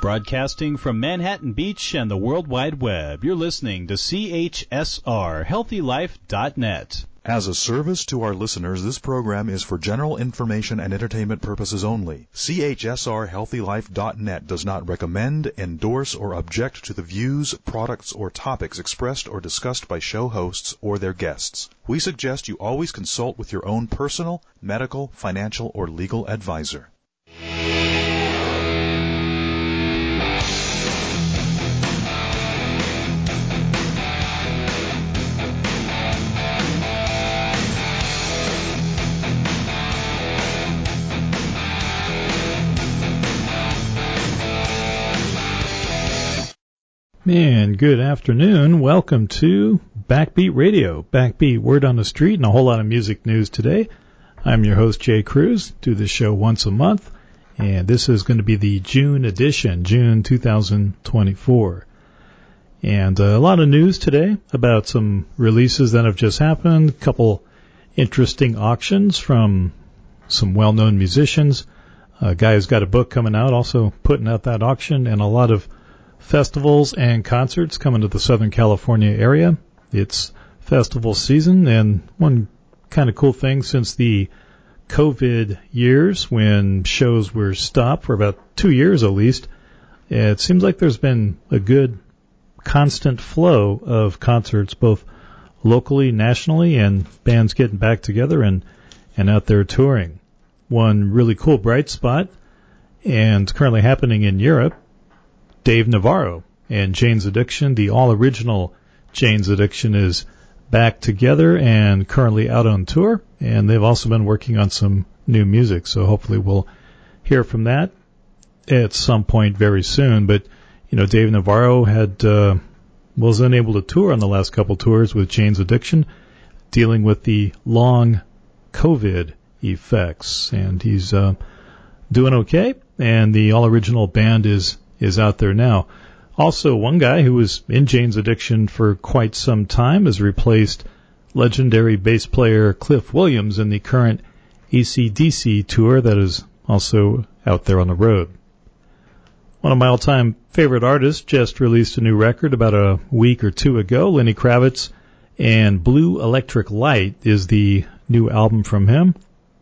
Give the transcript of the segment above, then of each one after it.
Broadcasting from Manhattan Beach and the World Wide Web, you're listening to CHSR, HealthyLife.net. As a service to our listeners, this program is for general information and entertainment purposes only. CHSR HealthyLife.net does not recommend, endorse, or object to the views, products, or topics expressed or discussed by show hosts or their guests. We suggest you always consult with your own personal, medical, financial, or legal advisor. And good afternoon. Welcome to Backbeat Radio. Backbeat, word on the street, and a whole lot of music news today. I'm your host, Jay Cruz. Do this show once a month, and this is going to be the June edition, June 2024. And a lot of news today about some releases that have just happened, a couple interesting auctions from some well-known musicians, a guy who's got a book coming out, also putting out that auction, and a lot of festivals and concerts coming to the Southern California area. It's festival season, and one kind of cool thing since the COVID years when shows were stopped for about 2 years at least, it seems like there's been a good constant flow of concerts both locally, nationally, and bands getting back together and out there touring. One really cool bright spot, and currently happening in Europe, Dave Navarro and Jane's Addiction, the all-original Jane's Addiction, is back together and currently out on tour, and they've also been working on some new music, so hopefully we'll hear from that at some point very soon. But, you know, Dave Navarro was unable to tour on the last couple tours with Jane's Addiction, dealing with the long COVID effects, and he's doing okay, and the all-original band is out there now. Also, one guy who was in Jane's Addiction for quite some time has replaced legendary bass player Cliff Williams in the current AC/DC tour that is also out there on the road. One of my all-time favorite artists just released a new record about a week or two ago. Lenny Kravitz, and Blue Electric Light is the new album from him.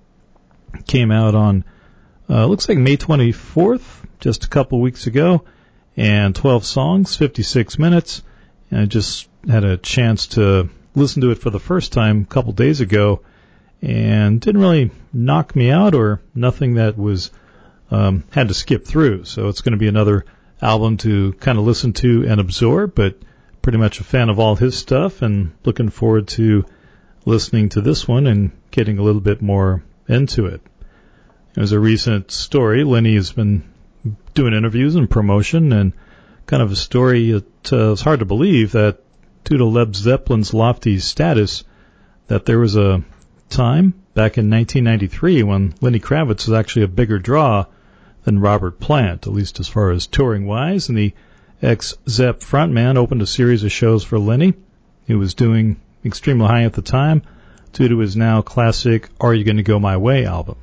Came out on looks like May 24th, just a couple weeks ago, and 12 songs, 56 minutes. And I just had a chance to listen to it for the first time a couple days ago, and didn't really knock me out or nothing that was had to skip through. So it's going to be another album to kind of listen to and absorb, but pretty much a fan of all his stuff and looking forward to listening to this one and getting a little bit more into it. There's a recent story. Lenny has been doing interviews and promotion, and kind of a story it's hard to believe that due to Led Zeppelin's lofty status, that there was a time back in 1993 when Lenny Kravitz was actually a bigger draw than Robert Plant, at least as far as touring-wise, and the ex-Zepp frontman opened a series of shows for Lenny. He was doing extremely high at the time due to his now classic Are You Gonna Go My Way album.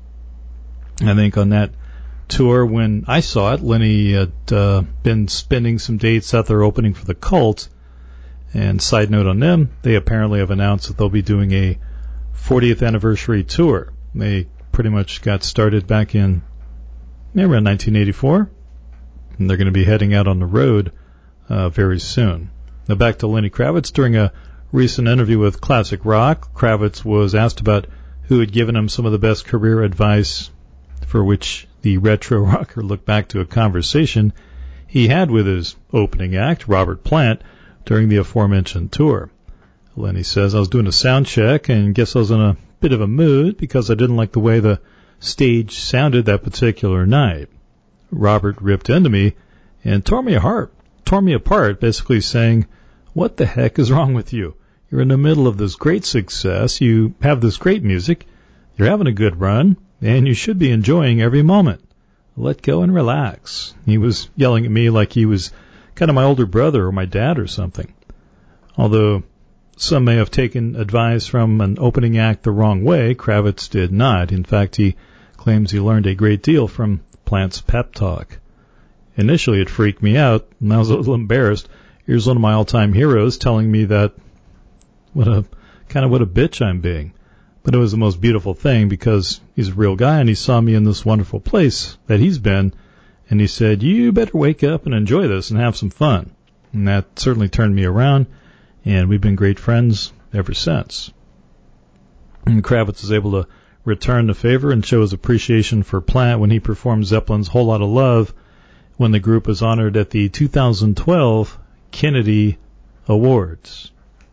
I think on that tour, when I saw it, Lenny had been spending some dates out there opening for the Cult. And side note on them, they apparently have announced that they'll be doing a 40th anniversary tour. They pretty much got started back in around 1984, and they're going to be heading out on the road very soon. Now back to Lenny Kravitz. During a recent interview with Classic Rock, Kravitz was asked about who had given him some of the best career advice, for which the retro rocker looked back to a conversation he had with his opening act, Robert Plant, during the aforementioned tour. Lenny says, I was doing a sound check and guess I was in a bit of a mood because I didn't like the way the stage sounded that particular night. Robert ripped into me and tore me apart, basically saying, what the heck is wrong with you? You're in the middle of this great success, you have this great music, you're having a good run, and you should be enjoying every moment. Let go and relax. He was yelling at me like he was kind of my older brother or my dad or something. Although some may have taken advice from an opening act the wrong way, Kravitz did not. In fact, he claims he learned a great deal from Plant's pep talk. initially it freaked me out, and I was a little embarrassed. Here's one of my all-time heroes telling me that what a bitch I'm being. But it was the most beautiful thing because he's a real guy and he saw me in this wonderful place that he's been, and he said, you better wake up and enjoy this and have some fun. And that certainly turned me around, and we've been great friends ever since. And Kravitz was able to return the favor and show his appreciation for Plant when he performed Zeppelin's Whole Lotta Love when the group was honored at the 2012 Kennedy Awards.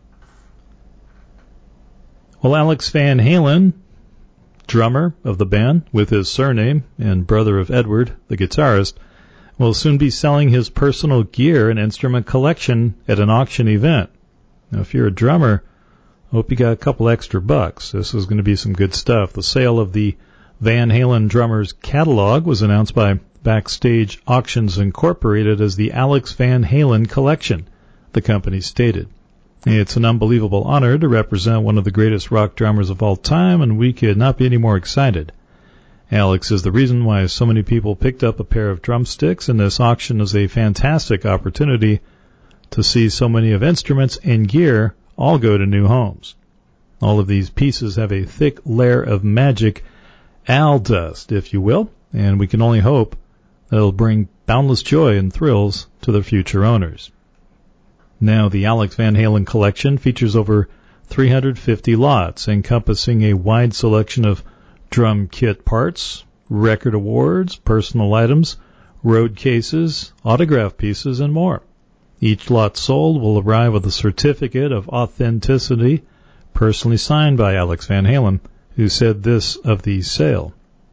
Well, Alex Van Halen, drummer of the band with his surname and brother of Edward, the guitarist, will soon be selling his personal gear and instrument collection at an auction event. Now, if you're a drummer, I hope you got a couple extra bucks. This is going to be some good stuff. The sale of the Van Halen drummer's catalog was announced by Backstage Auctions Incorporated as the Alex Van Halen Collection, the company stated. It's an unbelievable honor to represent one of the greatest rock drummers of all time, and we could not be any more excited. Alex is the reason why so many people picked up a pair of drumsticks, and this auction is a fantastic opportunity to see so many of instruments and gear all go to new homes. All of these pieces have a thick layer of magic Al dust, if you will, and we can only hope that it'll bring boundless joy and thrills to their future owners. Now, the Alex Van Halen collection features over 350 lots, encompassing a wide selection of drum kit parts, record awards, personal items, road cases, autograph pieces, and more. Each lot sold will arrive with a certificate of authenticity personally signed by Alex Van Halen, who said this of the sale.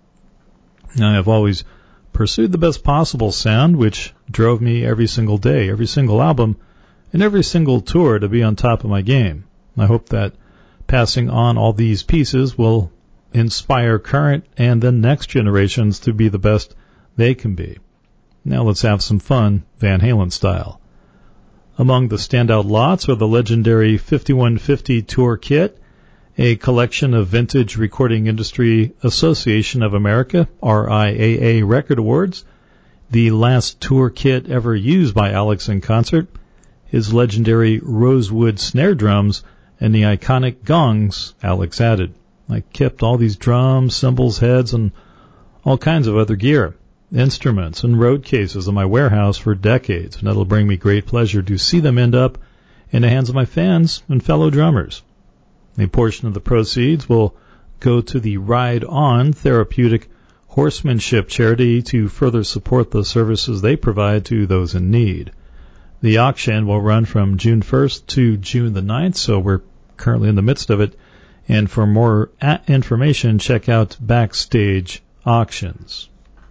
I have always pursued the best possible sound, which drove me every single day, every single album, and every single tour to be on top of my game. I hope that passing on all these pieces will inspire current and the next generations to be the best they can be. Now let's have some fun, Van Halen style. Among the standout lots are the legendary 5150 Tour Kit, a collection of Vintage Recording Industry Association of America, RIAA Record Awards, the last tour kit ever used by Alex in concert, his legendary rosewood snare drums, and the iconic gongs Alex added. I kept all these drums, cymbals, heads, and all kinds of other gear, instruments, and road cases in my warehouse for decades, and it'll bring me great pleasure to see them end up in the hands of my fans and fellow drummers. A portion of the proceeds will go to the Ride On Therapeutic Horsemanship charity to further support the services they provide to those in need. The auction will run from June 1st to June the 9th, so we're currently in the midst of it. And for more information, check out Backstage Auctions.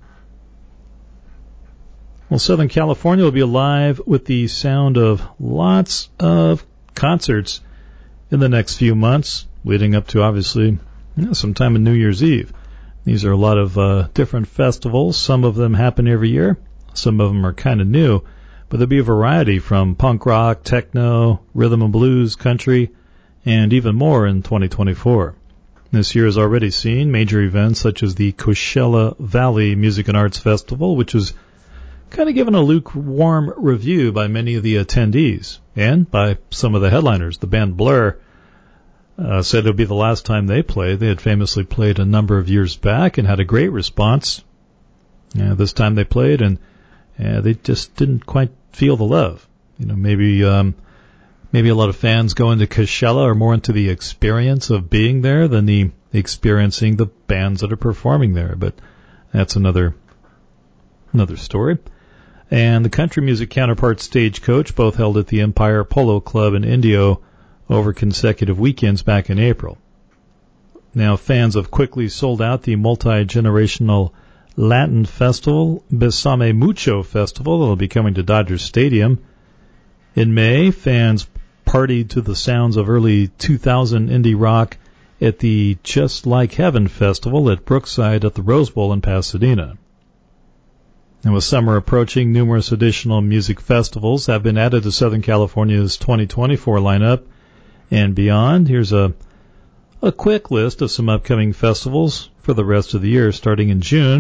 Well, Southern California will be alive with the sound of lots of concerts in the next few months, leading up to, obviously, sometime in New Year's Eve. These are a lot of different festivals. Some of them happen every year. Some of them are kind of new. But there'll be a variety from punk rock, techno, rhythm and blues, country, and even more in 2024. This year has already seen major events such as the Coachella Valley Music and Arts Festival, which was kind of given a lukewarm review by many of the attendees and by some of the headliners. The band Blur said it would be the last time they played. They had famously played a number of years back and had a great response. This time they played, and they just didn't quite feel the love. Maybe a lot of fans go into Coachella are more into the experience of being there than the experiencing the bands that are performing there. But that's another story. And the country music counterpart Stagecoach both held at the Empire Polo Club in Indio over consecutive weekends back in April. Now, fans have quickly sold out the multi-generational Latin festival, Besame Mucho Festival, that will be coming to Dodger Stadium. In May, fans partied to the sounds of early 2000 indie rock at the Just Like Heaven Festival at Brookside at the Rose Bowl in Pasadena. And with summer approaching, numerous additional music festivals have been added to Southern California's 2024 lineup and beyond. Here's a quick list of some upcoming festivals for the rest of the year. Starting in June,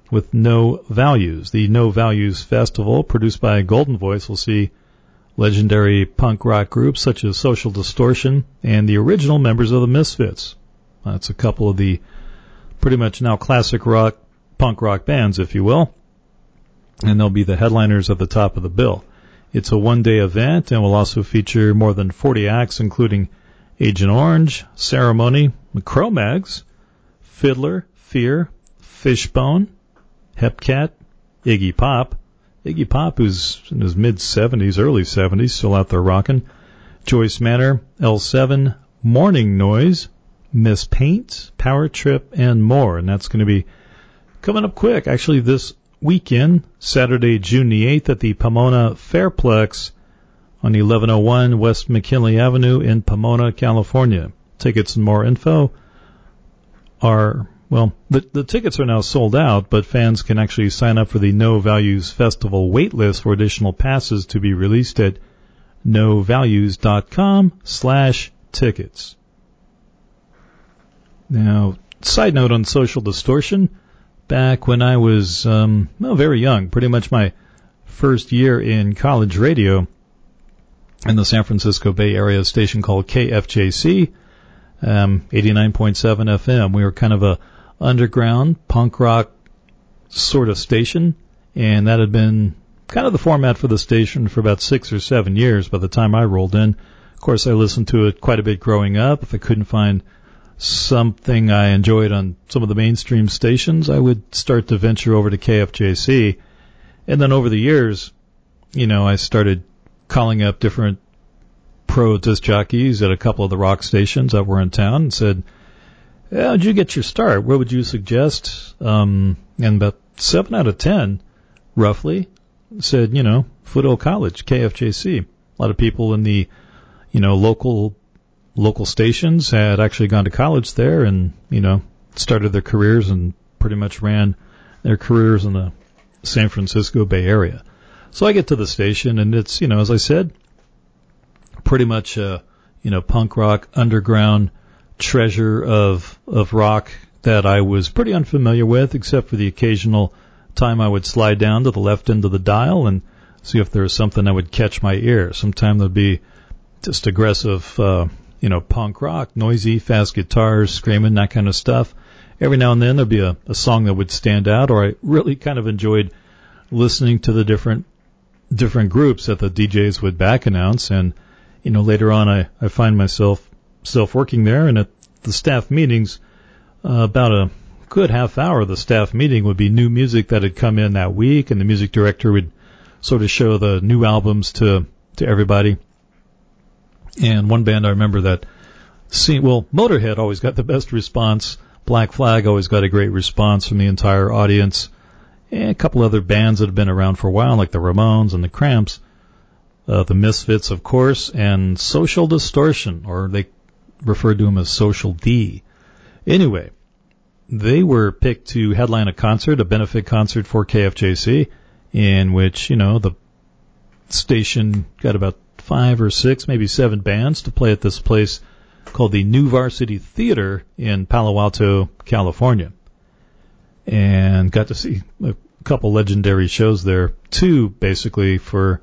with No Values. The No Values Festival, produced by Golden Voice, will see legendary punk rock groups such as Social Distortion and the original members of the Misfits. That's a couple of the pretty much now classic rock, punk rock bands, if you will. And they'll be the headliners at the top of the bill. It's a one-day event and will also feature more than 40 acts, including Agent Orange, Ceremony, the Cro-Mags, Fiddler, Fear, Fishbone, Hepcat, Iggy Pop. Iggy Pop, who's in his mid-70s, early 70s, still out there rocking. Joyce Manor, L7, Morning Noise, Miss Paint, Power Trip, and more. And that's going to be coming up quick. Actually, this weekend, Saturday, June the 8th, at the Pomona Fairplex on 1101 West McKinley Avenue in Pomona, California. Tickets and more info are, well, the tickets are now sold out, but fans can actually sign up for the No Values Festival waitlist for additional passes to be released at novalues.com/tickets. Now, side note on Social Distortion, back when I was very young, pretty much my first year in college radio in the San Francisco Bay Area, a station called KFJC, 89.7 FM. We were kind of a underground punk rock sort of station, and that had been kind of the format for the station for about 6 or 7 years by the time I rolled in. Of course, I listened to it quite a bit growing up. If I couldn't find something I enjoyed on some of the mainstream stations, I would start to venture over to KFJC. And then over the years, I started calling up different pro disc jockeys at a couple of the rock stations that were in town and said, how'd you get your start? What would you suggest? And about 7 out of 10, roughly, said, Foothill College, KFJC. A lot of people in the, local stations had actually gone to college there and, started their careers and pretty much ran their careers in the San Francisco Bay Area. So I get to the station and it's, as I said, pretty much, punk rock, underground treasure of rock that I was pretty unfamiliar with, except for the occasional time I would slide down to the left end of the dial and see if there was something that would catch my ear. Sometime there'd be just aggressive, punk rock, noisy, fast guitars, screaming, that kind of stuff. Every now and then there'd be a song that would stand out, or I really kind of enjoyed listening to the different groups that the DJs would back announce. And, later on I find myself working there, and at the staff meetings, about a good half hour of the staff meeting would be new music that had come in that week, and the music director would sort of show the new albums to everybody. And one band I remember that Motorhead always got the best response. Black Flag always got a great response from the entire audience. And a couple other bands that have been around for a while, like the Ramones and the Cramps, the Misfits, of course, and Social Distortion, or they referred to them as Social D. Anyway, they were picked to headline a concert, a benefit concert for KFJC, in which, the station got about 5 or 6, maybe 7 bands to play at this place called the New Varsity Theater in Palo Alto, California. And got to see a couple legendary shows there, 2 basically for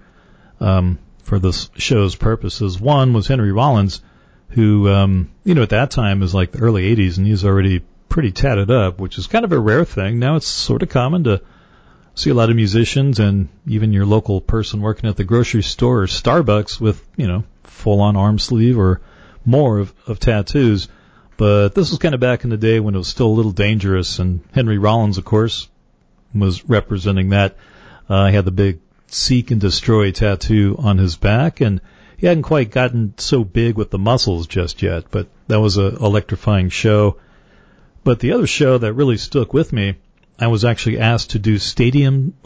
this show's purposes. One was Henry Rollins, who, at that time was like the early 80s, and he's already pretty tatted up, which is kind of a rare thing. Now it's sort of common to see a lot of musicians and even your local person working at the grocery store or Starbucks with, full-on arm sleeve or more of tattoos. But this was kind of back in the day when it was still a little dangerous, and Henry Rollins, of course, was representing that. He had the big Seek and Destroy tattoo on his back, and he hadn't quite gotten so big with the muscles just yet, but that was an electrifying show. But the other show that really stuck with me, I was actually asked to do stage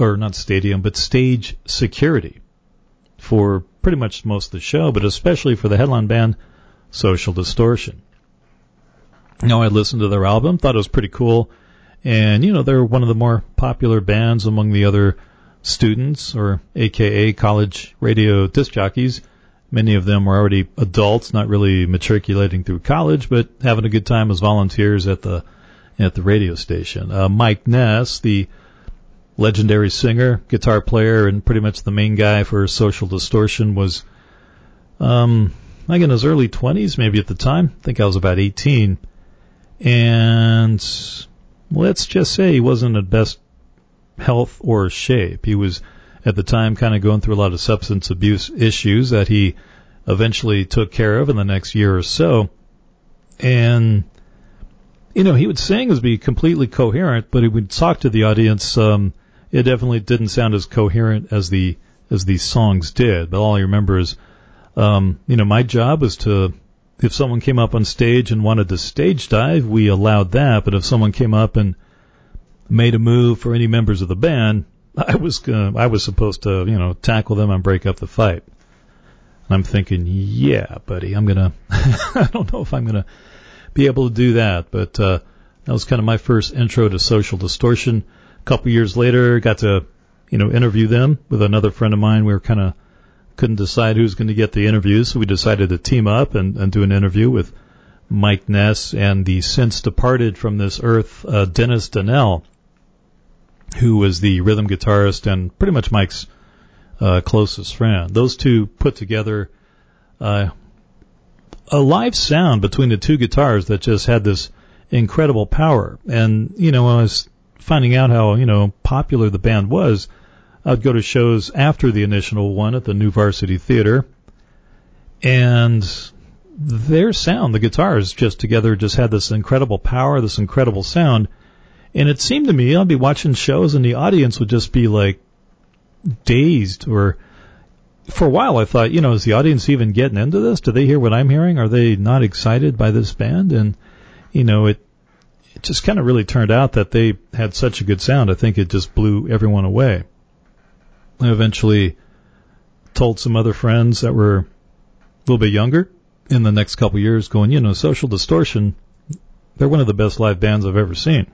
security for pretty much most of the show, but especially for the headline band, Social Distortion. Now, I listened to their album, thought it was pretty cool, and, they're one of the more popular bands among the other students, or AKA college radio disc jockeys. Many of them were already adults, not really matriculating through college, but having a good time as volunteers at the radio station. Mike Ness, the legendary singer, guitar player, and pretty much the main guy for Social Distortion, was, I think in his early 20s, maybe at the time. I think I was about 18. And let's just say he wasn't in best health or shape. He was, at the time, kind of going through a lot of substance abuse issues that he eventually took care of in the next year or so. And, you know, he would sing as be completely coherent, but he would talk to the audience. It definitely didn't sound as coherent as the songs did. But all I remember is, you know, my job was to, if someone came up on stage and wanted to stage dive, we allowed that. But if someone came up and made a move for any members of the band, I was supposed to, you know, tackle them and break up the fight. And I'm thinking, yeah, buddy, I'm gonna, I don't know if I'm gonna be able to do that, but that was kind of my first intro to Social Distortion. A couple years later, got to, you know, interview them with another friend of mine. We were kind of couldn't decide who's going to get the interviews, so we decided to team up and do an interview with Mike Ness and the since departed from this earth Dennis Donnell, who was the rhythm guitarist and pretty much Mike's closest friend. Those two put together a live sound between the two guitars that just had this incredible power. And, you know, when I was finding out how, you know, popular the band was, I'd go to shows after the initial one at the New Varsity Theater, and their sound, the guitars just together just had this incredible power, this incredible sound. And it seemed to me, I'd be watching shows and the audience would just be like dazed, or for a while I thought, you know, is the audience even getting into this? Do they hear what I'm hearing? Are they not excited by this band? And, you know, it just kind of really turned out that they had such a good sound. I think it just blew everyone away. I eventually told some other friends that were a little bit younger in the next couple of years, going, you know, Social Distortion, they're one of the best live bands I've ever seen.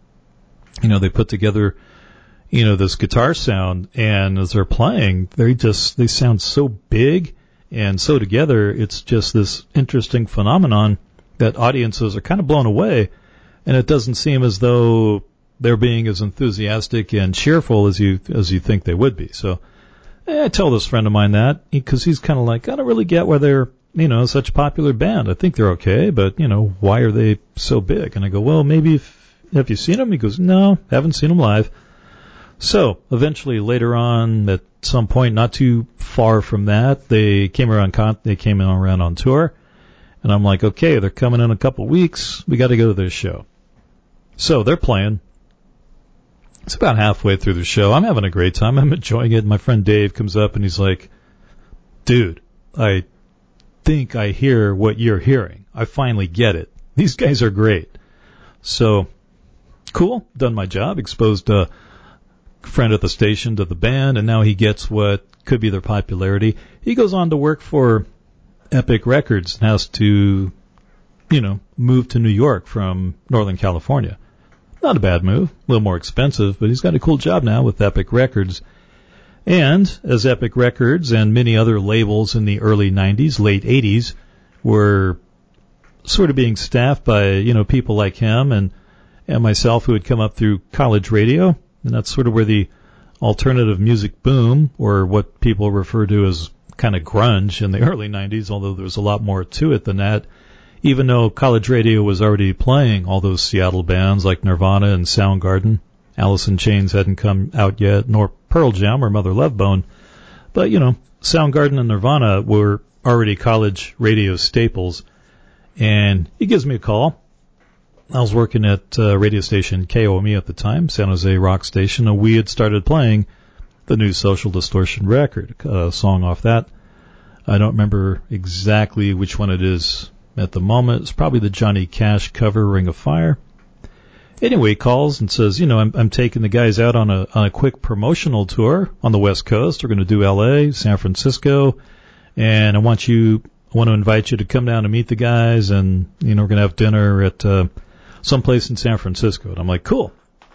You know, they put together, you know, this guitar sound, and as they're playing, they sound so big and so together. It's just this interesting phenomenon that audiences are kind of blown away, and it doesn't seem as though they're being as enthusiastic and cheerful as you think they would be. So I tell this friend of mine that, because he's kind of like, I don't really get why they're, you know, such a popular band. I think they're okay, but, you know, why are they so big? And I go, well, maybe have you seen them? He goes, no, haven't seen them live. So eventually later on, at some point not too far from that, they came around on tour, and I'm like, okay, they're coming in a couple weeks. We got to go to their show. So they're playing. It's about halfway through the show. I'm having a great time. I'm enjoying it. My friend Dave comes up and he's like, dude, I think I hear what you're hearing. I finally get it. These guys are great. So, cool. Done my job. Exposed a friend at the station to the band, and now he gets what could be their popularity. He goes on to work for Epic Records and has to, you know, move to New York from Northern California. Not a bad move, a little more expensive, but he's got a cool job now with Epic Records. And as Epic Records and many other labels in the early 90s, late 80s, were sort of being staffed by, you know, people like him and myself who had come up through college radio, and that's sort of where the alternative music boom, or what people refer to as kind of grunge in the early 90s, although there was a lot more to it than that. Even though college radio was already playing all those Seattle bands like Nirvana and Soundgarden, Alice in Chains hadn't come out yet, nor Pearl Jam or Mother Love Bone. But, you know, Soundgarden and Nirvana were already college radio staples. And he gives me a call. I was working at radio station KOME at the time, San Jose rock station, and we had started playing the new Social Distortion record, a song off that. I don't remember exactly which one it is at the moment. It's probably the Johnny Cash cover, Ring of Fire. Anyway, he calls and says, you know, I'm taking the guys out on a quick promotional tour on the West Coast. We're going to do LA, San Francisco, and I want to invite you to come down and meet the guys, and, you know, we're going to have dinner at someplace in San Francisco. And I'm like, cool.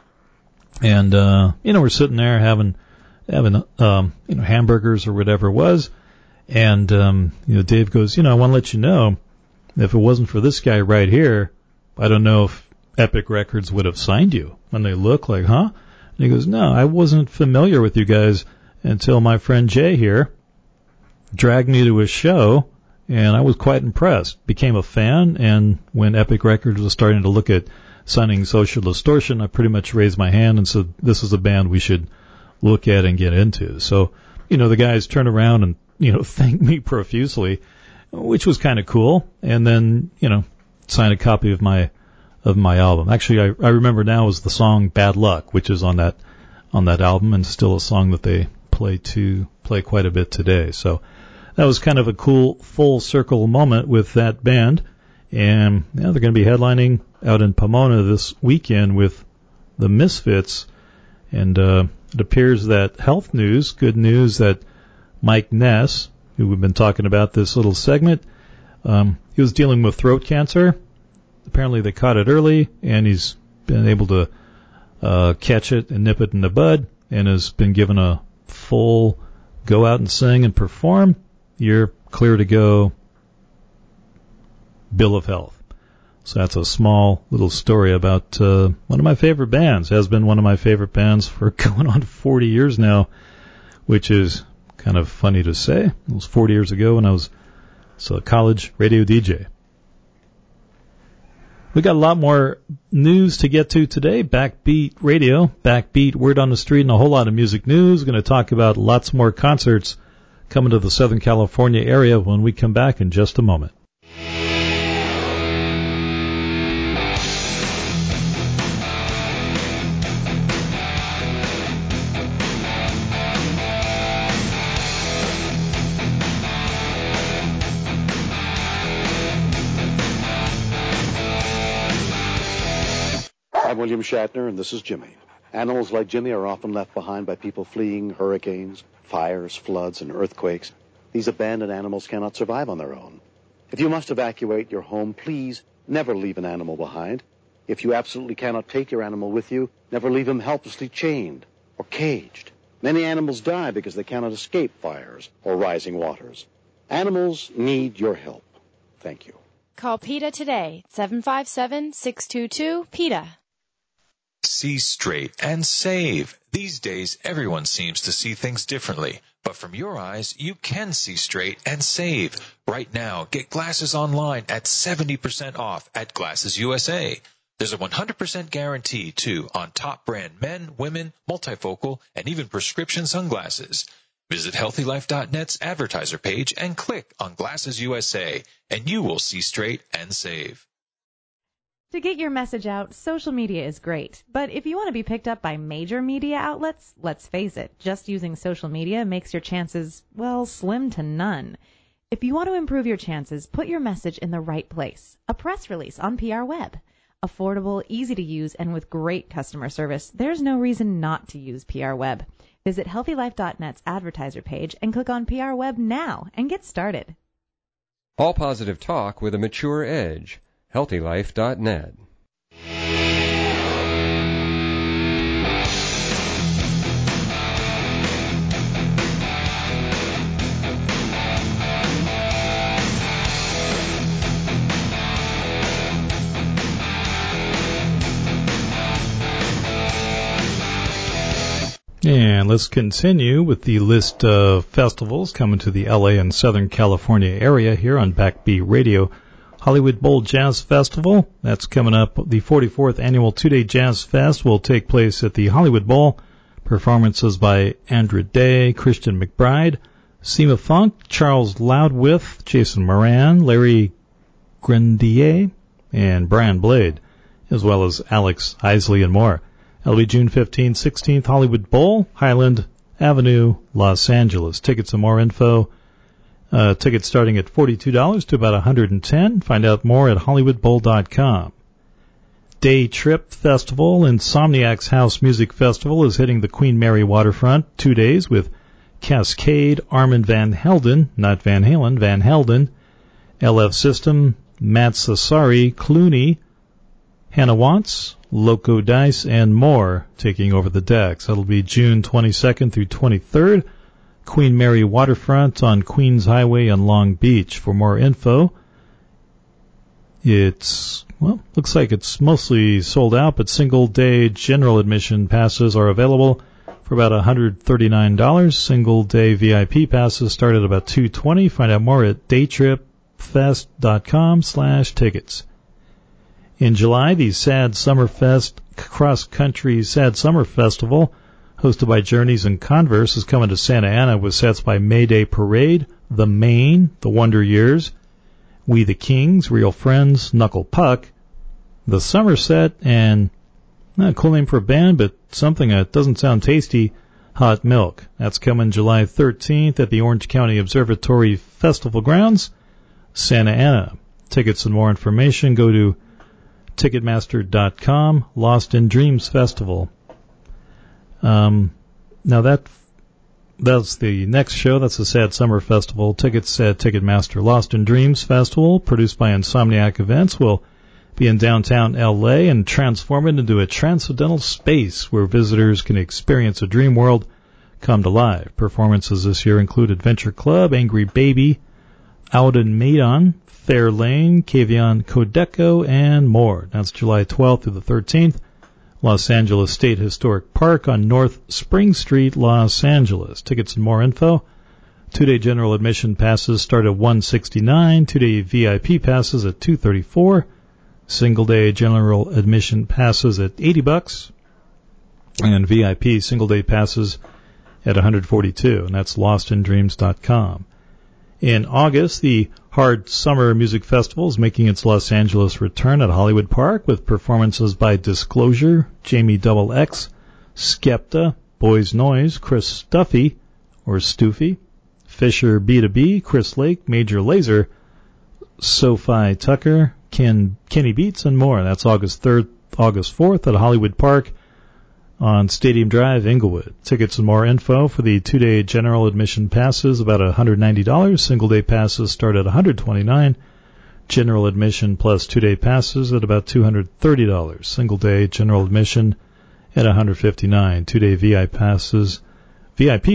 And you know, we're sitting there having you know, hamburgers or whatever it was, and you know, Dave goes, you know, I want to let you know, if it wasn't for this guy right here, I don't know if Epic Records would have signed you. And they look like, huh? And he goes, no, I wasn't familiar with you guys until my friend Jay here dragged me to his show, and I was quite impressed. Became a fan, and when Epic Records was starting to look at signing Social Distortion, I pretty much raised my hand and said, this is a band we should look at and get into. So, the guys turned around and, thanked me profusely, which was kind of cool, and then, signed a copy of my album. Actually, I remember now is the song Bad Luck, which is on that album, and still a song that they play quite a bit today. So that was kind of a cool full circle moment with that band. And they're going to be headlining out in Pomona this weekend with the Misfits. And it appears that health news, good news that Mike Ness, who we've been talking about this little segment, he was dealing with throat cancer. Apparently they caught it early, and he's been able to catch it and nip it in the bud, and has been given a full go out and sing and perform. You're clear to go bill of health. So that's a small little story about one of my favorite bands. Has been one of my favorite bands for going on 40 years now, which is kind of funny to say. It was 40 years ago when I was a college radio DJ. We got a lot more news to get to today. Backbeat Radio, Backbeat, Word on the Street, and a whole lot of music news. Going to talk about lots more concerts coming to the Southern California area when we come back in just a moment. I'm William Shatner, and this is Jimmy. Animals like Jimmy are often left behind by people fleeing hurricanes, fires, floods, and earthquakes. These abandoned animals cannot survive on their own. If you must evacuate your home, please never leave an animal behind. If you absolutely cannot take your animal with you, never leave him helplessly chained or caged. Many animals die because they cannot escape fires or rising waters. Animals need your help. Thank you. Call PETA today, 757-622-PETA. See straight and save. These days, everyone seems to see things differently. But from your eyes, you can see straight and save. Right now, get glasses online at 70% off at Glasses USA. There's a 100% guarantee, too, on top brand men, women, multifocal, and even prescription sunglasses. Visit HealthyLife.net's advertiser page and click on Glasses USA, and you will see straight and save. To get your message out, social media is great. But if you want to be picked up by major media outlets, let's face it, just using social media makes your chances, well, slim to none. If you want to improve your chances, put your message in the right place. A press release on PR Web. Affordable, easy to use, and with great customer service, there's no reason not to use PR Web. Visit HealthyLife.net's advertiser page and click on PR Web now and get started. All positive talk with a mature edge. HealthyLife.net. And let's continue with the list of festivals coming to the LA and Southern California area here on Backbeat Radio. Hollywood Bowl Jazz Festival, that's coming up. The 44th Annual 2-Day Jazz Fest will take place at the Hollywood Bowl. Performances by Andra Day, Christian McBride, Seema Funk, Charles Loudwith, Jason Moran, Larry Grendier, and Brian Blade, as well as Alex Isley and more. That'll be June 15th, 16th, Hollywood Bowl, Highland Avenue, Los Angeles. Tickets and more info. Tickets starting at $42 to about $110. Find out more at HollywoodBowl.com. Day Trip Festival, Insomniac's House Music Festival, is hitting the Queen Mary waterfront 2 days with Cascade, Armin van Helden, not Van Halen, Van Helden, LF System, Matt Sassari, Clooney, Hannah Wantz, Loco Dice, and more taking over the decks. That'll be June 22nd through 23rd. Queen Mary Waterfront on Queens Highway in Long Beach. For more info, Looks like it's mostly sold out, but single-day general admission passes are available for about $139. Single-day VIP passes start at about $220. Find out more at daytripfest.com/tickets. In July, the Sad Summerfest Cross-Country Sad Summer Festival, hosted by Journeys and Converse, is coming to Santa Ana with sets by Mayday Parade, The Maine, The Wonder Years, We the Kings, Real Friends, Knuckle Puck, The Somerset, and not a cool name for a band, but something that doesn't sound tasty, Hot Milk. That's coming July 13th at the Orange County Observatory Festival Grounds, Santa Ana. Tickets and more information go to Ticketmaster.com, Lost in Dreams Festival. Now that's the next show. That's the Sad Summer Festival. Tickets at Ticketmaster. Lost in Dreams Festival, produced by Insomniac Events, will be in downtown L.A. and transform it into a transcendental space where visitors can experience a dream world come to life. Performances this year include Adventure Club, Angry Baby, Auden Maidon, Fair Lane, Kavion Codeco, and more. That's July 12th through the 13th. Los Angeles State Historic Park on North Spring Street, Los Angeles. Tickets and more info. 2-day general admission passes start at $169. 2-day VIP passes at $234. Single-day general admission passes at $80. And VIP single-day passes at $142. And that's lostindreams.com. In August, the Hard Summer Music Festival is making its Los Angeles return at Hollywood Park with performances by Disclosure, Jamie XX, Skepta, Boys Noise, Chris Stuffy, or Stoofy, Fisher B2B, Chris Lake, Major Lazer, Sophie Tucker, Kenny Beats, and more. That's August 3rd, August 4th at Hollywood Park on Stadium Drive, Inglewood. Tickets and more info for the 2-day general admission passes, about $190. Single-day passes start at $129. General admission plus 2-day passes at about $230. Single-day general admission at $159. 2-day VIP passes at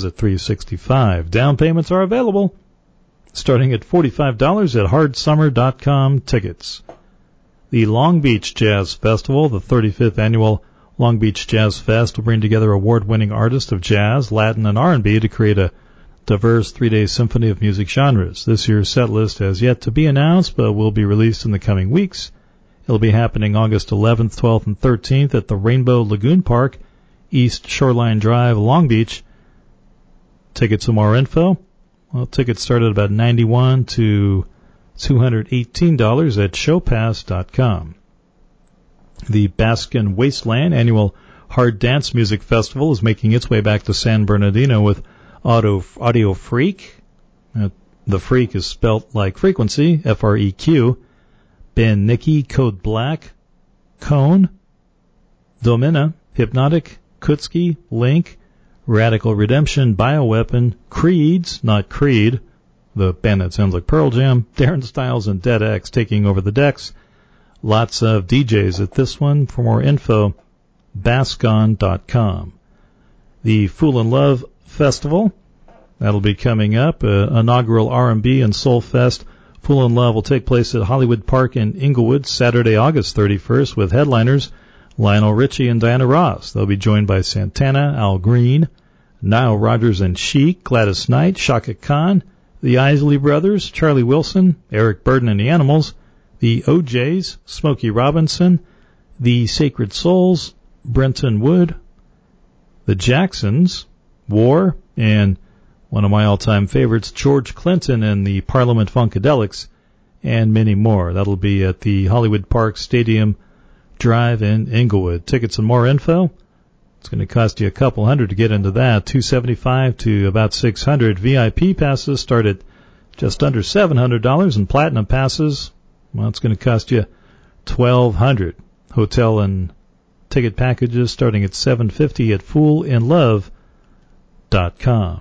$365. Down payments are available, starting at $45 at hardsummer.com tickets. The Long Beach Jazz Festival, the 35th annual Long Beach Jazz Fest, will bring together award-winning artists of jazz, Latin, and R&B to create a diverse 3-day symphony of music genres. This year's set list has yet to be announced, but will be released in the coming weeks. It'll be happening August 11th, 12th, and 13th at the Rainbow Lagoon Park, East Shoreline Drive, Long Beach. Tickets and more info. Well, tickets start at about $91 to $218 at showpass.com. The Baskin Wasteland annual Hard Dance Music Festival is making its way back to San Bernardino with Audio Freak. The Freak is spelt like frequency, F-R-E-Q. Ben Nicky, Code Black, Cone, Domina, Hypnotic, Kutski, Link, Radical Redemption, Bioweapon, Creeds, not Creed, the band that sounds like Pearl Jam, Darren Styles, and Dead X taking over the decks. Lots of DJs at this one. For more info, bascon.com. The Fool in Love Festival, that'll be coming up. Inaugural R&B and Soul Fest. Fool in Love will take place at Hollywood Park in Inglewood Saturday, August 31st with headliners Lionel Richie and Diana Ross. They'll be joined by Santana, Al Green, Nile Rodgers and Chic, Gladys Knight, Shaka Khan, the Isley Brothers, Charlie Wilson, Eric Burden and the Animals, the OJs, Smokey Robinson, the Sacred Souls, Brenton Wood, the Jacksons, War, and one of my all-time favorites, George Clinton and the Parliament Funkadelics, and many more. That'll be at the Hollywood Park Stadium Drive in Inglewood. Tickets and more info. It's going to cost you a couple hundred to get into that, $275 to about $600. VIP passes start at just under $700, and platinum passes, well, it's going to cost you $1,200. Hotel and ticket packages starting at $750 at foolinlove.com.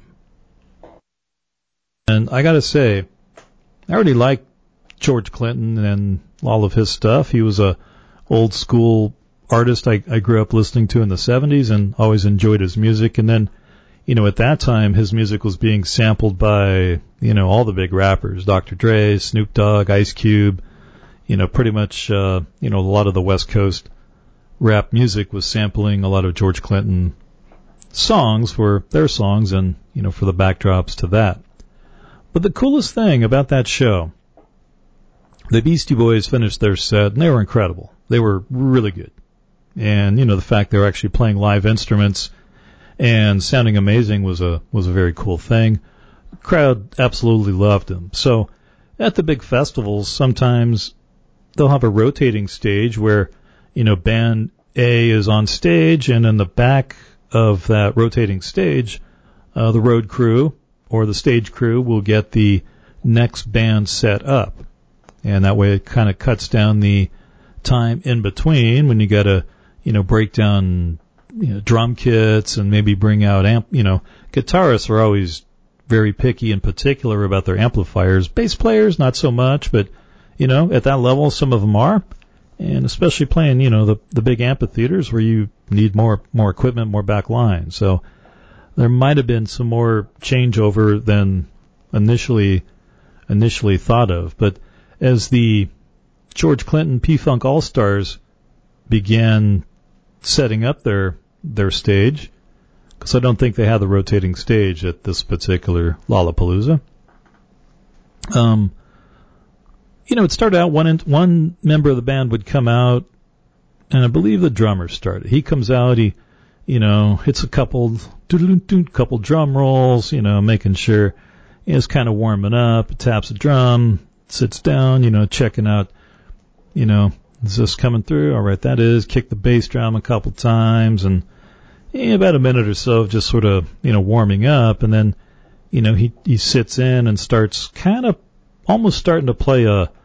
And I got to say, I already like George Clinton and all of his stuff. He was a old school artist I grew up listening to in the 70s and always enjoyed his music. And then, at that time, his music was being sampled by, all the big rappers, Dr. Dre, Snoop Dogg, Ice Cube, pretty much, a lot of the West Coast rap music was sampling a lot of George Clinton songs for their songs and, for the backdrops to that. But the coolest thing about that show, the Beastie Boys finished their set, and they were incredible. They were really good. And, the fact they were actually playing live instruments and sounding amazing was a very cool thing. The crowd absolutely loved them. So at the big festivals, sometimes they'll have a rotating stage where, band A is on stage, and in the back of that rotating stage, the road crew or the stage crew will get the next band set up. And that way it kind of cuts down the time in between when you got to, break down, drum kits and maybe bring out guitarists are always very picky and particular about their amplifiers. Bass players, not so much, but, at that level, some of them are. And especially playing, the big amphitheaters where you need more equipment, more back line. So there might have been some more changeover than initially thought of. But as the George Clinton P-Funk All-Stars began setting up their stage, because I don't think they had the rotating stage at this particular Lollapalooza. It started out one member of the band would come out, and I believe the drummer started. He comes out, he, hits a couple drum rolls, making sure he's kind of warming up, taps a drum, sits down, checking out, is this coming through? All right, that is. Kick the bass drum a couple times, and about a minute or so of just sort of, warming up, and then, he sits in and starts kind of almost starting to play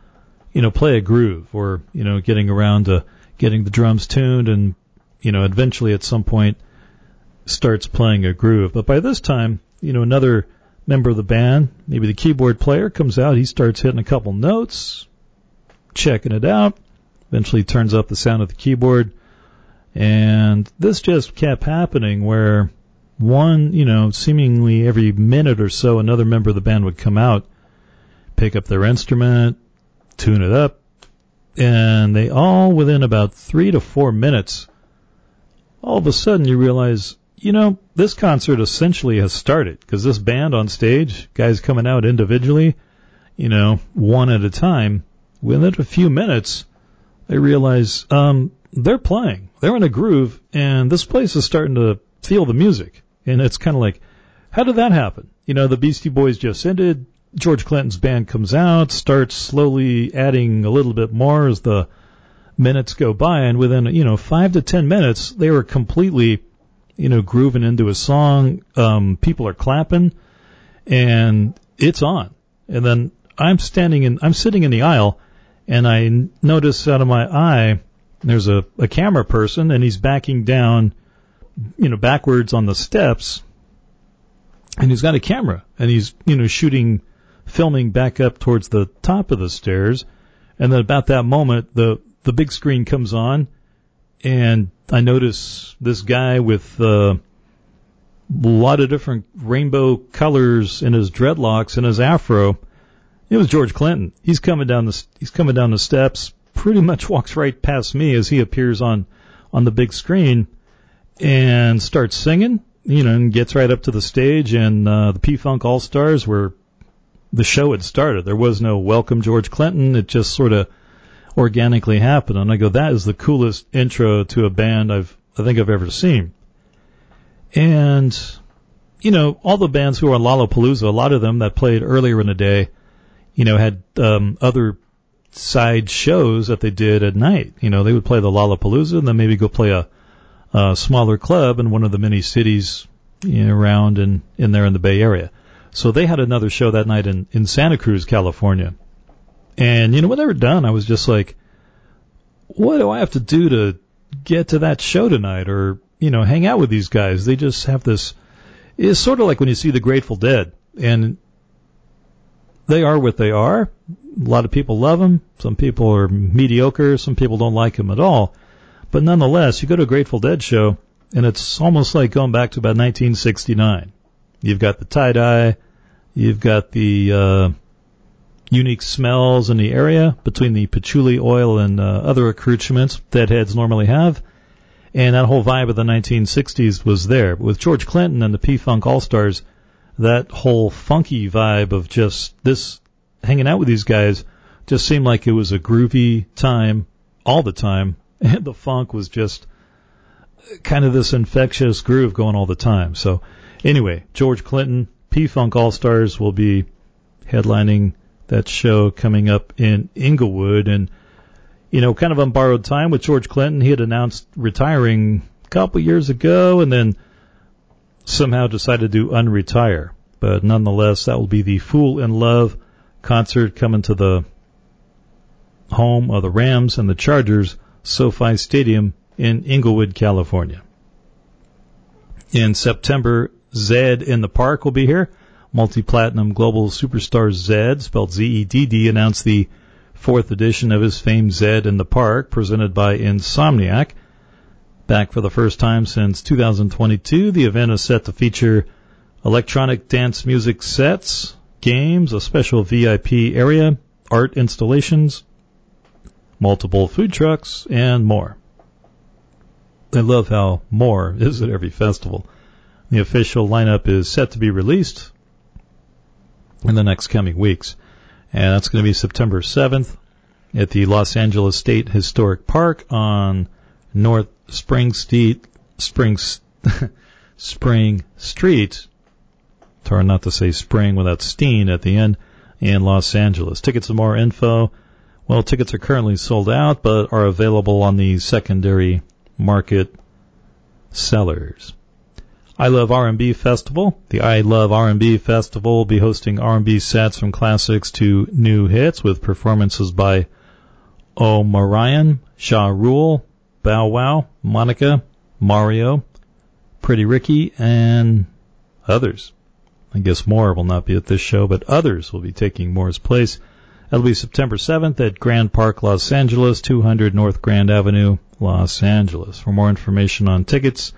a groove, or, getting around to getting the drums tuned, and, eventually at some point starts playing a groove. But by this time, another member of the band, maybe the keyboard player, comes out, he starts hitting a couple notes, checking it out, eventually turns up the sound of the keyboard, and this just kept happening where seemingly every minute or so another member of the band would come out, pick up their instrument, tune it up, and they all, within about 3 to 4 minutes, all of a sudden you realize, this concert essentially has started, because this band on stage, guys coming out individually, one at a time, within a few minutes, I realize they're playing. They're in a groove, and this place is starting to feel the music. And it's kind of like, how did that happen? The Beastie Boys just ended. George Clinton's band comes out, starts slowly adding a little bit more as the minutes go by, and within, 5 to 10 minutes, they were completely, grooving into a song. People are clapping, and it's on. And then I'm sitting in the aisle, and I notice out of my eye, there's a camera person, and he's backing down, backwards on the steps, and he's got a camera, and he's, filming back up towards the top of the stairs. And then about that moment, the big screen comes on, and I notice this guy with a lot of different rainbow colors in his dreadlocks and his afro. It was George Clinton. He's coming down the steps, pretty much walks right past me as he appears on the big screen, and starts singing, and gets right up to the stage, and the P-Funk All-Stars were, the show had started. There was no welcome George Clinton. It just sort of organically happened. And I go, that is the coolest intro to a band I think I've ever seen. And, all the bands who were on Lollapalooza, a lot of them that played earlier in the day, had other side shows that they did at night. They would play the Lollapalooza and then maybe go play a smaller club in one of the many cities around in there in the Bay Area. So they had another show that night in Santa Cruz, California. And, when they were done, I was just like, what do I have to do to get to that show tonight, or, hang out with these guys? They just have this, it's sort of like when you see the Grateful Dead, and they are what they are. A lot of people love them. Some people are mediocre. Some people don't like them at all. But nonetheless, you go to a Grateful Dead show, and it's almost like going back to about 1969. You've got the tie-dye. You've got the, unique smells in the area between the patchouli oil and other accoutrements Deadheads normally have. And that whole vibe of the 1960s was there. But with George Clinton and the P-Funk All-Stars, that whole funky vibe of just this, hanging out with these guys, just seemed like it was a groovy time all the time. And the funk was just kind of this infectious groove going all the time. So anyway, George Clinton, P-Funk All-Stars will be headlining that show coming up in Inglewood. And, you know, kind of on borrowed time with George Clinton. He had announced retiring a couple years ago and then somehow decided to unretire. But nonetheless, that will be the Fool in Love concert coming to the home of the Rams and the Chargers, SoFi Stadium in Inglewood, California. In September, Zedd in the Park will be here. Multi-platinum global superstar Zedd, spelled Z-E-D-D, announced the 4th edition of his famed Zedd in the Park, presented by Insomniac. Back for the first time since 2022, the event is set to feature electronic dance music sets, games, a special VIP area, art installations, multiple food trucks, and more. I love how more is at every festival. The official lineup is set to be released in the next coming weeks. And that's going to be September 7th at the Los Angeles State Historic Park on North Spring Street. Spring Street. It's hard not to say spring without Steen at the end in Los Angeles. Tickets and more info. Well, tickets are currently sold out, but are available on the secondary market sellers. I Love R&B Festival. The I Love R&B Festival will be hosting R&B sets from classics to new hits with performances by O'Marion, Ja Rule, Bow Wow, Monica, Mario, Pretty Ricky, and others. I guess more will not be at this show, but others will be taking more's place. That'll be September 7th at Grand Park, Los Angeles, 200 North Grand Avenue, Los Angeles. For more information on tickets,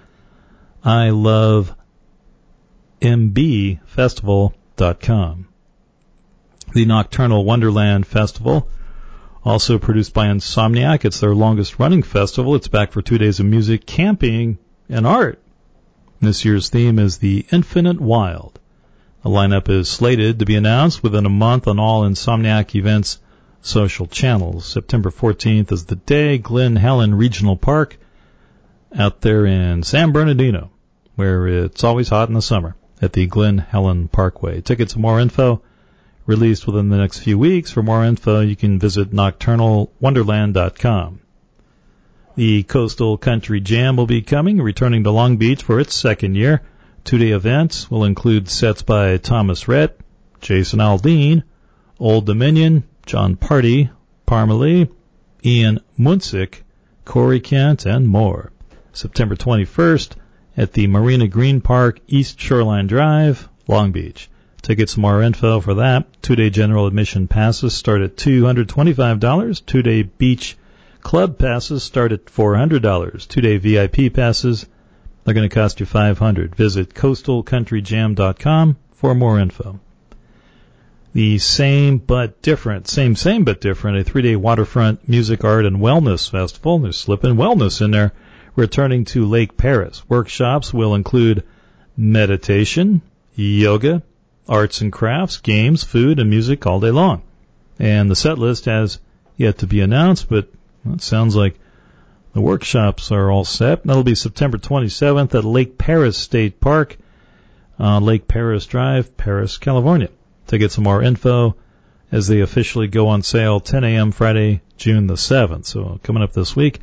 ilovembfestival.com. The Nocturnal Wonderland Festival, also produced by Insomniac. It's their longest running festival. It's back for 2 days of music, camping, and art. This year's theme is the Infinite Wild. The lineup is slated to be announced within a month on all Insomniac events social channels. September 14th is the day, Glen Helen Regional Park out there in San Bernardino, where it's always hot in the summer at the Glen Helen Parkway. Tickets and more info released within the next few weeks. For more info, you can visit nocturnalwonderland.com. The Coastal Country Jam will be coming, returning to Long Beach for its second year. 2-day events will include sets by Thomas Rhett, Jason Aldean, Old Dominion, John Party, Parmalee, Ian Munsick, Corey Kent, and more. September 21st at the Marina Green Park, East Shoreline Drive, Long Beach. Tickets and more info for that. 2-day general admission passes start at $225. 2-day beach club passes start at $400. 2-day VIP passes, they're going to cost you $500. Visit coastalcountryjam.com for more info. The same but different, a 3-day waterfront music, art, and wellness festival. There's slipping wellness in there. Returning to Lake Paris. Workshops will include meditation, yoga, arts and crafts, games, food, and music all day long. And the set list has yet to be announced, but it sounds like the workshops are all set. That'll be September 27th at Lake Paris State Park on Lake Paris Drive, Paris, California. To get some more info as they officially go on sale 10 a.m. Friday, June the 7th. So coming up this week,